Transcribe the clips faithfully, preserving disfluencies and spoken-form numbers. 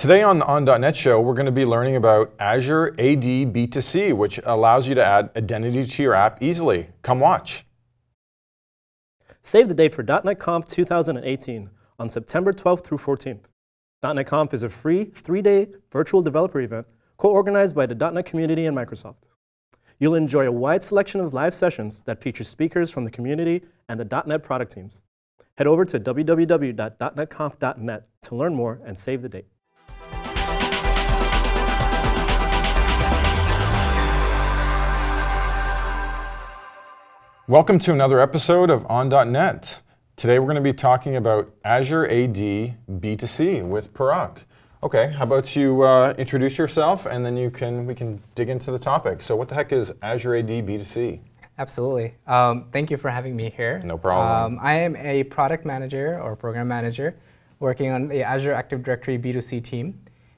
Today on the on dot net show, we're going to be learning about Azure A D B two C, which allows you to add identity to your app easily. Come watch. Save the date for .dot net Conf two thousand eighteen on September twelfth through fourteenth. .dot net Conf is a free three-day virtual developer event co-organized by the .dot net community and Microsoft. You'll enjoy a wide selection of live sessions that feature speakers from the community and the .dot net product teams. Head over to w w w dot dot net conf dot net to learn more and save the date. Welcome to another episode of on dot net. Today we're going to be talking about Azure A D B two C with Parag. Okay, how about you uh, introduce yourself and then you can we can dig into the topic. So what the heck is Azure A D B two C? Absolutely. Um, thank you for having me here. No problem. Um, I am a product manager or program manager working on the Azure Active Directory B two C team.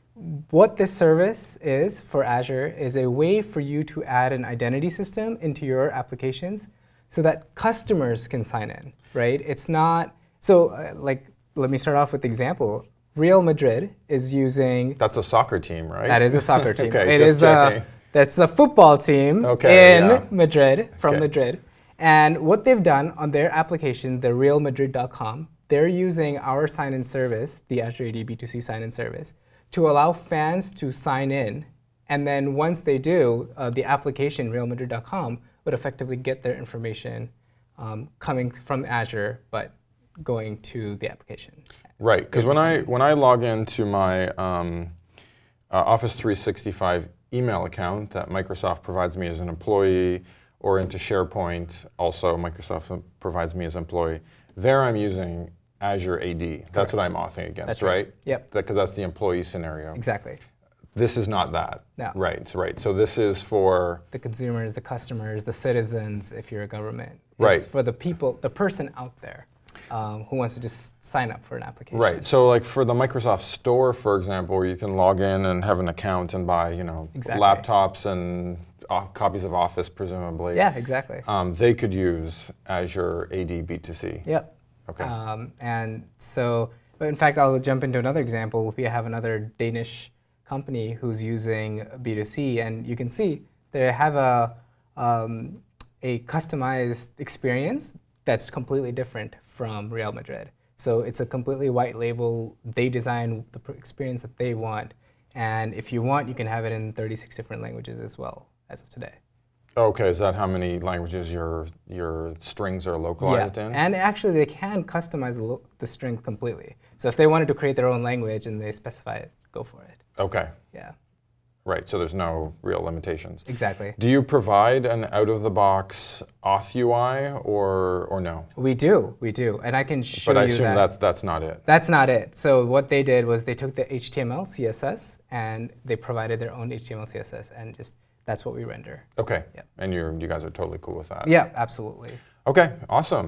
What this service is for Azure is a way for you to add an identity system into your applications so that customers can sign in, right? It's not, so uh, like, let me start off with the example. Real Madrid is using... That's a soccer team, right? That is a soccer team. Okay, it just is checking. The, that's the football team okay, in yeah. Madrid, from okay. Madrid. And what they've done on their application, the real madrid dot com, they're using our sign-in service, the Azure A D B two C sign-in service, to allow fans to sign in. And then once they do, uh, the application, real madrid dot com, would effectively get their information um, coming from Azure, but going to the application. Right, because when I when I log into my um, uh, Office three sixty-five email account that Microsoft provides me as an employee, or into SharePoint, also Microsoft provides me as an employee, there I'm using Azure A D. That's Correct. What I'm authing against, that's right? right? Yep. Because that's the employee scenario. Exactly. This is not that. No. Right, right. So this is for... the consumers, the customers, the citizens, if you're a government. Right. It's for the people, the person out there um, who wants to just sign up for an application. Right. So like for the Microsoft Store, for example, where you can log in and have an account and buy, you know, exactly. laptops and uh, copies of Office, presumably. Yeah, exactly. Um, they could use Azure A D B two C. Yep. Okay. Um, and so, but in fact, I'll jump into another example. We have another Danish company who's using B two C, and you can see they have a um, a customized experience that's completely different from Real Madrid. So it's a completely white label. They design the experience that they want, and if you want, you can have it in thirty-six different languages as well as of today. Okay, is that how many languages your your strings are localized yeah. in? And actually, they can customize the, lo the string completely. So if they wanted to create their own language and they specify it, go for it. Okay. Yeah. Right, so there's no real limitations. Exactly. Do you provide an out-of-the-box auth U I or or no? We do, we do, and I can show but I you assume that. that's that's not it. That's not it. So what they did was they took the H T M L, C S S, and they provided their own H T M L, C S S, and just that's what we render. Okay. Yep. And you you guys are totally cool with that. Yeah, absolutely. Okay, awesome.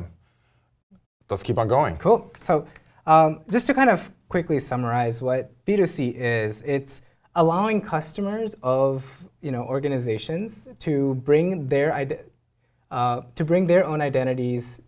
Let's keep on going. Cool. So um, just to kind of quickly summarize what B two C is, it's allowing customers of you know organizations to bring their ide uh, to bring their own identities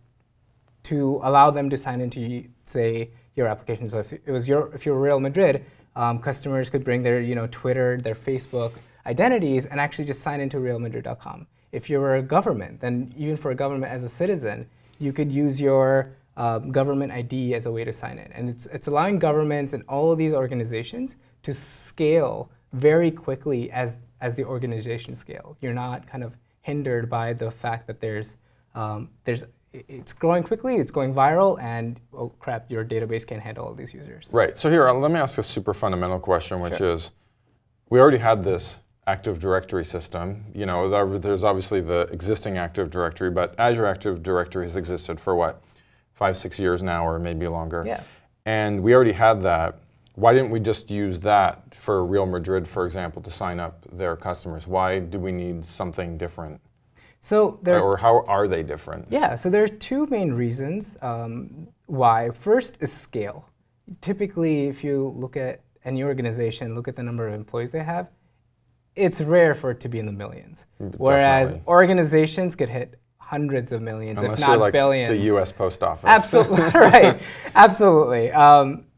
to allow them to sign into, say, your application. So if it was your if you're Real Madrid, um, customers could bring their you know Twitter, their Facebook identities and actually just sign into real madrid dot com. If you were a government, then even for a government as a citizen, you could use your uh, government I D as a way to sign in. And it's, it's allowing governments and all of these organizations to scale very quickly as, as the organization scale. You're not kind of hindered by the fact that there's, um, there's it's growing quickly, it's going viral, and oh crap, your database can't handle all these users. Right, so here, let me ask a super fundamental question, which Sure. is, we already had this Active Directory system. You know, there's obviously the existing Active Directory, but Azure Active Directory has existed for what, five, six years now, or maybe longer. Yeah. And we already had that. Why didn't we just use that for Real Madrid, for example, to sign up their customers? Why do we need something different? So there, or how are they different? Yeah, so there are two main reasons um, why. First is scale. Typically, if you look at any organization, look at the number of employees they have, it's rare for it to be in the millions. Whereas Definitely. organizations could hit hundreds of millions, Unless if not you're like billions. the U S Post Office. Absolutely, right, absolutely. Um,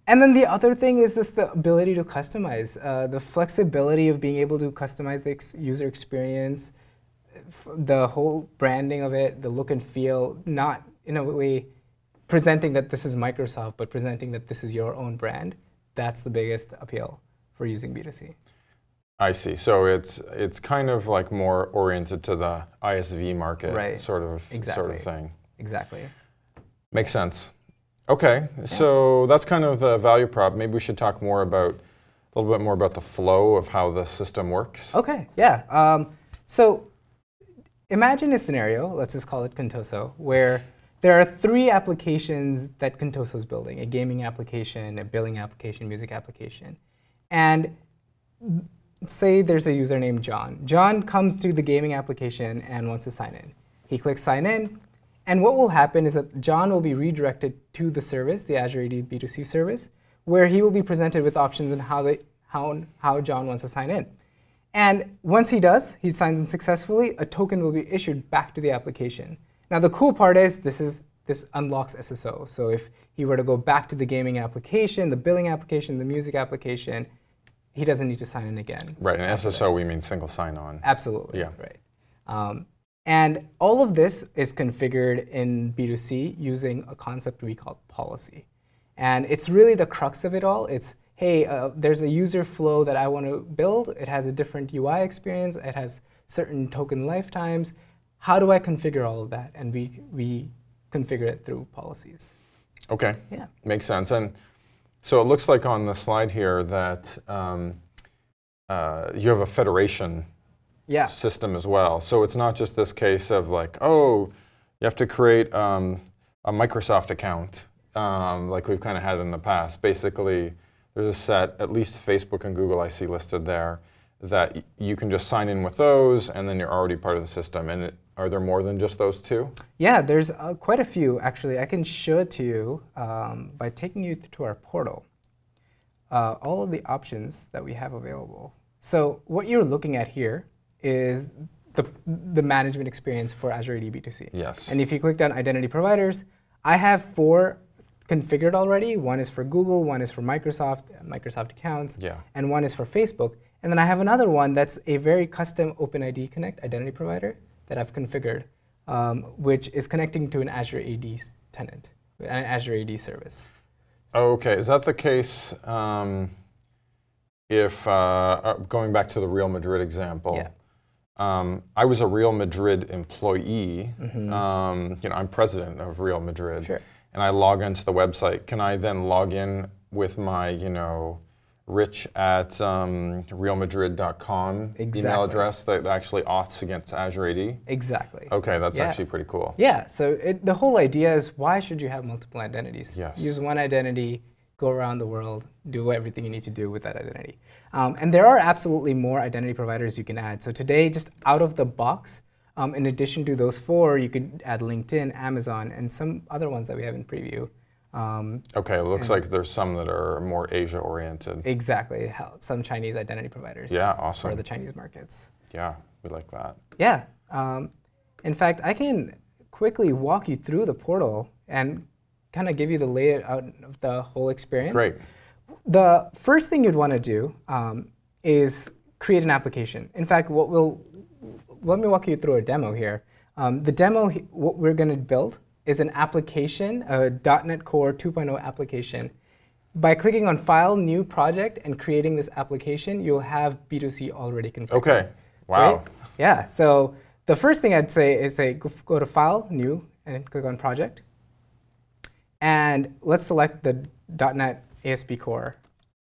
And then the other thing is this the ability to customize, uh, the flexibility of being able to customize the ex user experience, f the whole branding of it, the look and feel, not in a way presenting that this is Microsoft, but presenting that this is your own brand. That's the biggest appeal for using B two C. I see. So it's it's kind of like more oriented to the I S V market, Right. sort of Exactly. sort of thing. Exactly. Makes sense. Okay, yeah. So that's kind of the value prop. Maybe we should talk more about a little bit more about the flow of how the system works. Okay. Yeah. Um, so imagine a scenario. Let's just call it Contoso, where there are three applications that Contoso is building: a gaming application, a billing application, music application, and say there's a user named John. John comes to the gaming application and wants to sign in. He clicks sign in, and what will happen is that John will be redirected to the service, the Azure A D B two C service, where he will be presented with options on how, they, how, how John wants to sign in. And once he does, he signs in successfully, a token will be issued back to the application. Now the cool part is this, is, this unlocks S S O. So if he were to go back to the gaming application, the billing application, the music application, he doesn't need to sign in again. Right, and S S O, we mean single sign-on. Absolutely, Yeah. right. Um, and all of this is configured in B two C using a concept we call policy. And it's really the crux of it all. It's, hey, uh, there's a user flow that I want to build. It has a different U I experience. It has certain token lifetimes. How do I configure all of that? And we, we configure it through policies. Okay, Yeah. makes sense. And so it looks like on the slide here that um, uh, you have a federation Yeah. system as well. So it's not just this case of like, oh, you have to create um, a Microsoft account um, like we've kind of had in the past. Basically, there's a set, at least Facebook and Google I see listed there, that y you can just sign in with those and then you're already part of the system. And it, are there more than just those two? Yeah, there's uh, quite a few, actually. I can show it to you um, by taking you to our portal. Uh, all of the options that we have available. So what you're looking at here is the, the management experience for Azure A D B two C. Yes. And if you click on Identity Providers, I have four configured already. One is for Google, one is for Microsoft, Microsoft accounts, Yeah. and one is for Facebook. And then I have another one that's a very custom OpenID Connect identity provider that I've configured, um, which is connecting to an Azure A D tenant, an Azure A D service. Okay, is that the case um, if, uh, uh, going back to the Real Madrid example, Yeah. um, I was a Real Madrid employee, Mm-hmm. um, you know, I'm president of Real Madrid, Sure. and I log into the website. Can I then log in with my, you know, rich at um, real madrid dot com email Exactly. address that actually auths against Azure A D? Exactly. Okay, that's Yeah. actually pretty cool. Yeah, so it, the whole idea is why should you have multiple identities? Yes. Use one identity, go around the world, do everything you need to do with that identity. Um, and there are absolutely more identity providers you can add. So today, just out of the box, um, in addition to those four, you could add LinkedIn, Amazon, and some other ones that we have in preview. Um, Okay, it looks like there's some that are more Asia-oriented. exactly, how, some Chinese identity providers Yeah, for awesome. the Chinese markets. Yeah, we like that. Yeah. Um, in fact, I can quickly walk you through the portal and kind of give you the layout of the whole experience. Great. The first thing you'd want to do um, is create an application. In fact, what we'll, let me walk you through a demo here. Um, the demo, what we're going to build is an application, a .NET Core two point oh application. By clicking on File, New Project, and creating this application, you'll have B two C already configured. Okay, wow. Right? Yeah, so the first thing I'd say is say go, go to File, New, and click on Project. And let's select the .NET A S P Core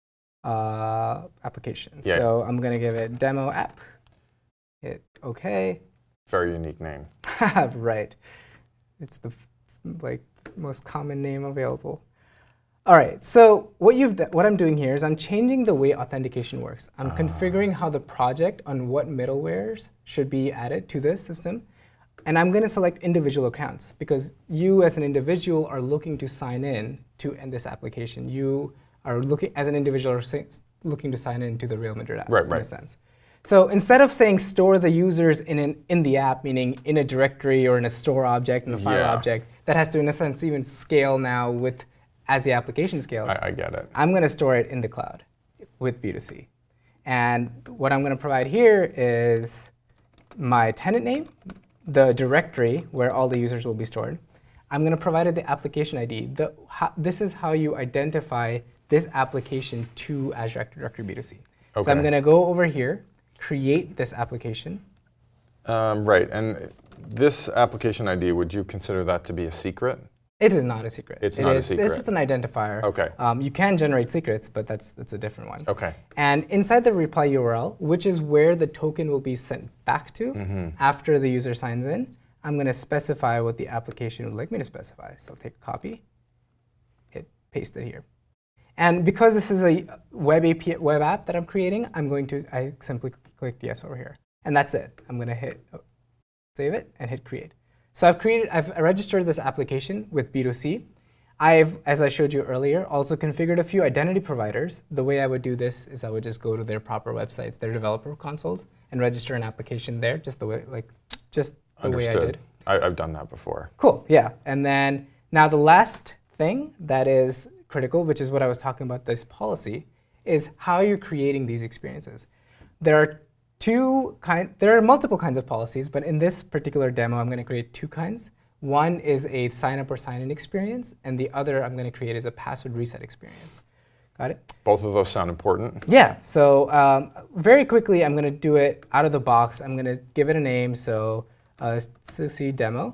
uh, application. Yeah. So I'm going to give it Demo App. Hit OK. Very unique name. Right. It's the like most common name available. All right, so what you've d what I'm doing here is I'm changing the way authentication works. I'm uh. configuring how the project on what middlewares should be added to this system. And I'm going to select individual accounts because you as an individual are looking to sign in to end this application. You are looking, as an individual, are looking to sign in to the Real Madrid app right, in right. a sense. So instead of saying store the users in, an, in the app, meaning in a directory or in a store object, in a file yeah. object, that has to, in a sense, even scale now with as the application scales, I, I get it. I'm going to store it in the cloud with B two C. And what I'm going to provide here is my tenant name, the directory where all the users will be stored. I'm going to provide it the application I D. The, how, this is how you identify this application to Azure Active Directory B two C. Okay. So I'm going to go over here, create this application. Um, right, and this application I D, would you consider that to be a secret? It is not a secret. It's it not is, a secret. It's just an identifier. Okay. Um, you can generate secrets, but that's, that's a different one. Okay. And inside the reply U R L, which is where the token will be sent back to mm-hmm. after the user signs in, I'm going to specify what the application would like me to specify. So I'll take a copy, hit paste it here. And because this is a web A P I, web app that I'm creating, I'm going to, I simply click yes over here. And that's it. I'm going to hit oh, save it and hit create. So I've created, I've registered this application with B two C. I've, as I showed you earlier, also configured a few identity providers. The way I would do this is I would just go to their proper websites, their developer consoles, and register an application there, just the way, like, just the Understood. way I did. I, I've done that before. Cool. Yeah. And then now the last thing that is critical, which is what I was talking about, this policy, is how you're creating these experiences. There are two kind. There are multiple kinds of policies, but in this particular demo, I'm going to create two kinds. One is a sign up or sign in experience, and the other I'm going to create is a password reset experience. Got it? Both of those sound important. Yeah. So um, very quickly, I'm going to do it out of the box. I'm going to give it a name. So uh, so see demo,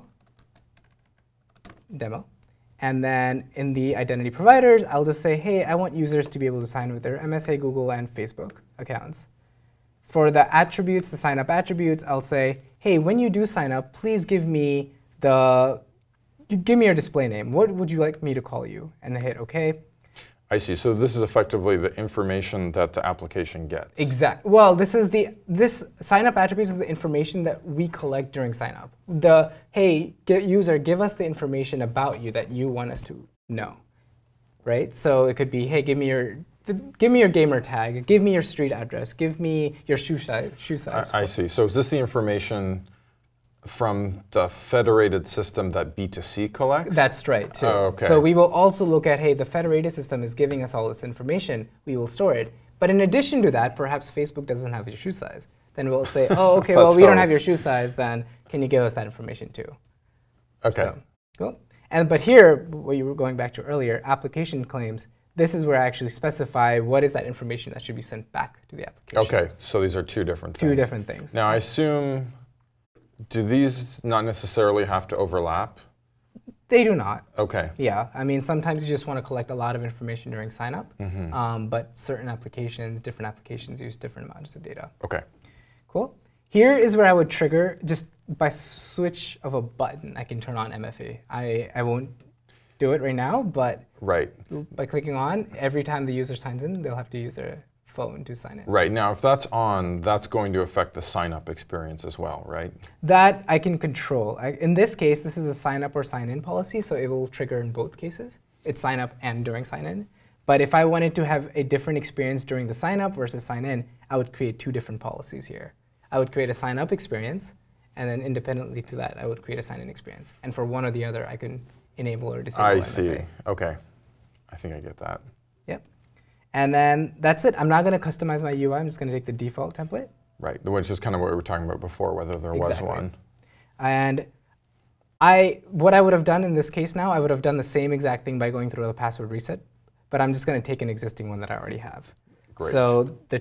demo. And then in the identity providers, I'll just say, hey, I want users to be able to sign with their M S A, Google, and Facebook accounts. For the attributes, the sign up attributes, I'll say, hey, when you do sign up, please give me the, give me your display name. What would you like me to call you? And I hit OK. I see. So this is effectively the information that the application gets. Exactly. Well, this is the this sign up attributes is the information that we collect during sign up. The hey, get user, give us the information about you that you want us to know, right? So it could be, hey, give me your give me your gamer tag, give me your street address, give me your shoe size. Shoe size. I, I see. So is this the information from the federated system that B two C collects? That's right, too. Oh, okay. So we will also look at, hey, the federated system is giving us all this information. We will store it. But in addition to that, perhaps Facebook doesn't have your shoe size. Then we'll say, oh, OK, well, we don't have your shoe size. Then can you give us that information, too? OK. So, cool. And but here, what you were going back to earlier, application claims, this is where I actually specify what is that information that should be sent back to the application. OK, so these are two different things. Two different things. Now, I assume, do these not necessarily have to overlap? They do not. OK. Yeah. I mean, sometimes you just want to collect a lot of information during sign up. Mm-hmm. um, but certain applications, different applications use different amounts of data. OK. Cool. Here is where I would trigger, just by switch of a button, I can turn on M F A. I, I won't do it right now, but right. by clicking on, every time the user signs in, they'll have to use their phone to sign in. Right. Now, if that's on, that's going to affect the sign-up experience as well, right? That I can control. I, in this case, this is a sign-up or sign-in policy, so it will trigger in both cases. It's sign-up and during sign-in. But if I wanted to have a different experience during the sign-up versus sign-in, I would create two different policies here. I would create a sign-up experience, and then independently to that, I would create a sign-in experience. And for one or the other, I can enable or disable I M F A. see. OK. I think I get that. Yep. And then that's it. I'm not going to customize my U I. I'm just going to take the default template. Right, which is kind of what we were talking about before, whether there Exactly. was one. And I, what I would have done in this case now, I would have done the same exact thing by going through the password reset, but I'm just going to take an existing one that I already have. Great. So the,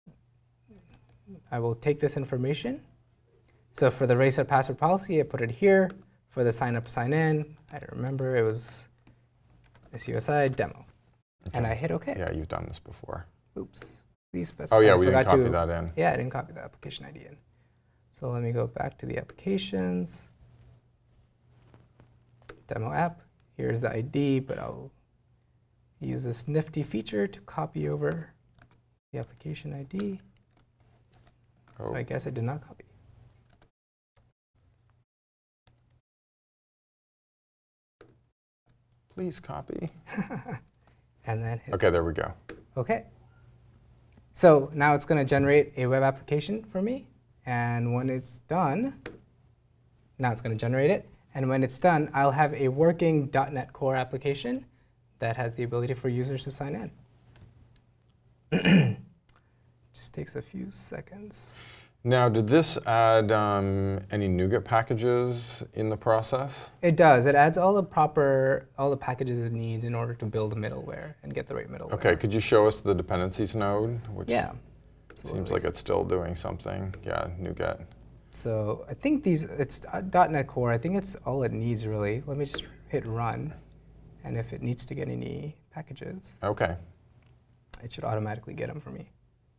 I will take this information. So for the reset password policy, I put it here. For the sign up, sign in, I remember it was S U S I demo. Okay. And I hit OK. Yeah, you've done this before. Oops. Please specify. Oh, yeah, I we didn't copy to, that in. Yeah, I didn't copy the application I D in. So let me go back to the applications. Demo app. Here's the I D, but I'll use this nifty feature to copy over the application I D. Oh. So I guess I did not copy. Please copy. And then hit OK, there we go. OK. So now it's going to generate a web application for me. And when it's done, now it's going to generate it. And when it's done, I'll have a working dot net Core application that has the ability for users to sign in. Just takes a few seconds. Now, did this add um, any NuGet packages in the process? It does. It adds all the proper, all the packages it needs in order to build a middleware and get the right middleware. Okay, could you show us the dependencies node? Which Yeah. seems absolutely. like it's still doing something. Yeah, NuGet. So I think these, it's dot net Core. I think it's all it needs really. Let me just hit run. And if it needs to get any packages, Okay. it should automatically get them for me.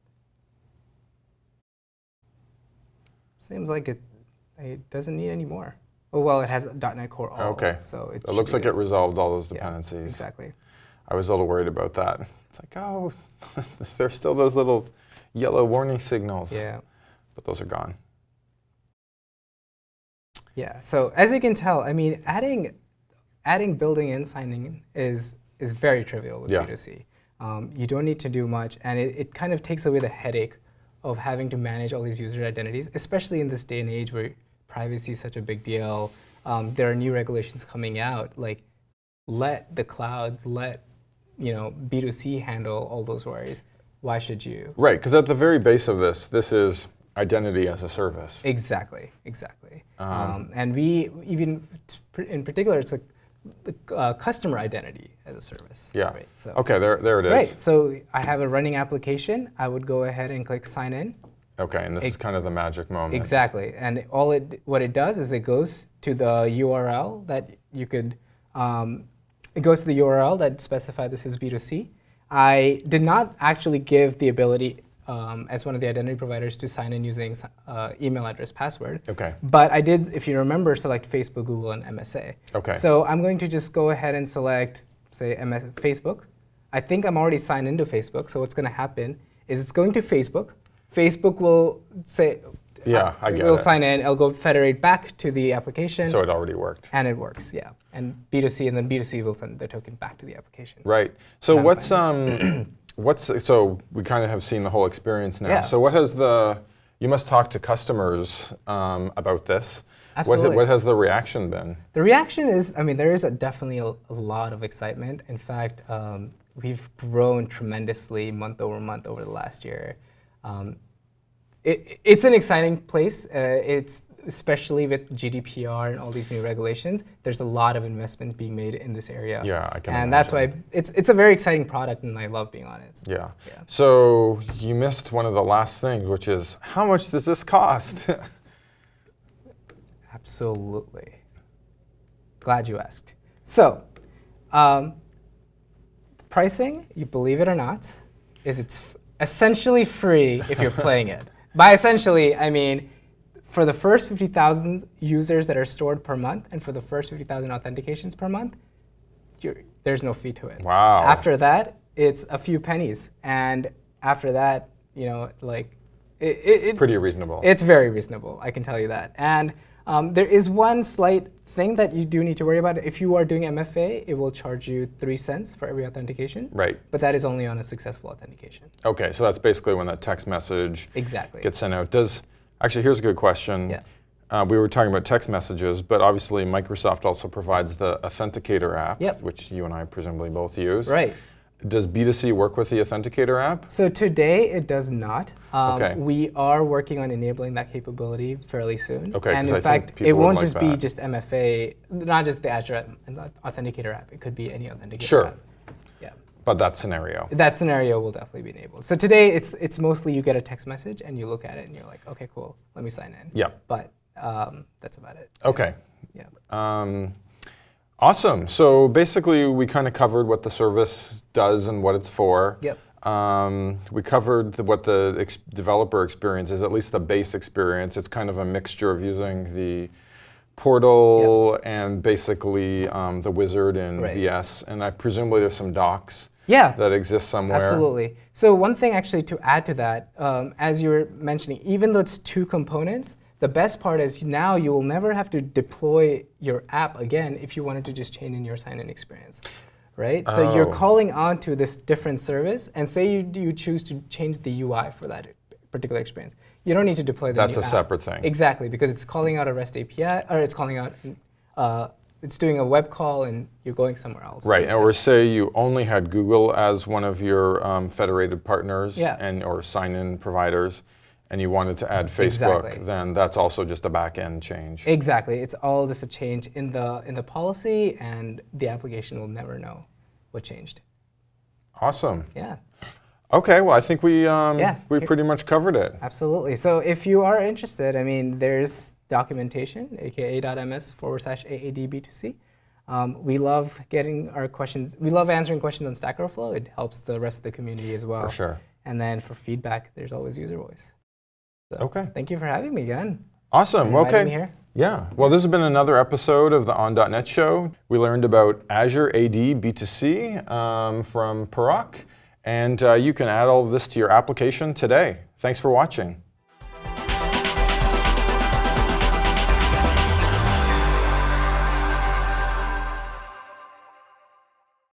Seems like it, it doesn't need any more. Oh, well, it has dot net Core all. Okay. So it, It looks should like be it good. resolved all those Yeah, dependencies. exactly. I was a little worried about that. It's like, oh, there's still those little yellow warning signals. Yeah. But those are gone. Yeah. So as you can tell, I mean, adding, adding building and signing in is is very trivial with Yeah. B two C. Um, you don't need to do much, and it, it kind of takes away the headache of having to manage all these user identities, especially in this day and age where privacy is such a big deal. Um, there are new regulations coming out. Like, let the cloud, let you know B two C handle all those worries. Why should you? Right, because at the very base of this, this is identity as a service. Exactly, exactly. Um, Um, and we, even t- in particular, it's a uh, customer identity as a service. Yeah. Right, so. Okay, there, there it is. Right, so I have a running application. I would go ahead and click sign in. Okay, and this is kind of the magic moment. Exactly, and all it, what it does is it goes to the U R L that you could, um, it goes to the U R L that specified this is B two C. I did not actually give the ability um, as one of the identity providers to sign in using uh, email address password. Okay. But I did, if you remember, select Facebook, Google, and M S A. Okay. So I'm going to just go ahead and select, say, M S Facebook. I think I'm already signed into Facebook, so what's going to happen is it's going to Facebook. Facebook will say, Yeah, uh, I get will it. sign in. It'll go federate back to the application. So it already worked. And it works, yeah. And B two C, and then B two C will send the token back to the application. Right. So I'm what's signed um, what's so we kind of have seen the whole experience now. Yeah. So what has the you must talk to customers um, about this. Absolutely. What, what has the reaction been? The reaction is, I mean, there is a definitely a, a lot of excitement. In fact, um, we've grown tremendously month over month over the last year. Um, it, it's an exciting place. Uh, it's especially with G D P R and all these new regulations. There's a lot of investment being made in this area. Yeah, I can And that's why imagine. it's it's a very exciting product, and I love being on it. Yeah. Yeah. So you missed one of the last things, which is how much does this cost? Absolutely. Glad you asked. So, um, pricing, you believe it or not, is it's f- essentially free if you're playing it. By essentially, I mean for the first fifty thousand users that are stored per month and for the first fifty thousand authentications per month, you're, there's no fee to it. Wow. After that, it's a few pennies. And after that, you know, like, it, it, it, Pretty reasonable. it's very reasonable, I can tell you that. And um, there is one slight thing that you do need to worry about. If you are doing M F A, it will charge you three cents for every authentication. Right. But that is only on a successful authentication. Okay, so that's basically when that text message Exactly. gets sent out. Does actually here's a good question. Yeah. Uh, we were talking about text messages, but obviously Microsoft also provides the Authenticator app, Yep. which you and I presumably both use. Right. Does B two C work with the Authenticator app? So today it does not. Um, Okay. We are working on enabling that capability fairly soon. Okay, And 'cause in I think fact, people it would won't like just be that. just M F A, not just the Azure Authenticator app. It could be any Authenticator Sure. app. Yeah. But that scenario. That scenario will definitely be enabled. So today it's it's mostly you get a text message and you look at it and you're like, okay, cool, let me sign in. Yeah. But um, that's about it. Okay. Yeah. Um, awesome. So basically, we kind of covered what the service does and what it's for. Yep. Um, we covered the, what the ex- developer experience is, at least the base experience. It's kind of a mixture of using the portal and basically um, the wizard in Right. V S. And I presumably there's some docs Yeah. that exist somewhere. Absolutely. So one thing actually to add to that, um, as you were mentioning, even though it's two components, the best part is now you will never have to deploy your app again if you wanted to just chain in your sign-in experience, right? So you're Oh. calling on to this different service, and say you, you choose to change the U I for that particular experience. You don't need to deploy the That's new a app. separate thing. Exactly, because it's calling out a REST A P I, or it's calling out, uh, it's doing a web call and you're going somewhere else. Right, or say you only had Google as one of your um, federated partners Yeah. and or sign-in providers, and you wanted to add Facebook, Exactly. then that's also just a back-end change. Exactly. It's all just a change in the in the policy, and the application will never know what changed. Awesome. Yeah, Okay, well, I think we um, Yeah. we pretty much covered it. absolutely. So if you are interested, I mean, there's documentation, aka.ms forward slash AADB2C. Um, we love getting our questions. We love answering questions on Stack Overflow. It helps the rest of the community as well. For sure. And then for feedback, there's always user voice. So Okay. Thank you for having me again. Awesome. and inviting Okay. me here. Yeah. Well, this has been another episode of the On dot net show. We learned about Azure A D B two C um, from Parag, and uh, you can add all of this to your application today. Thanks for watching.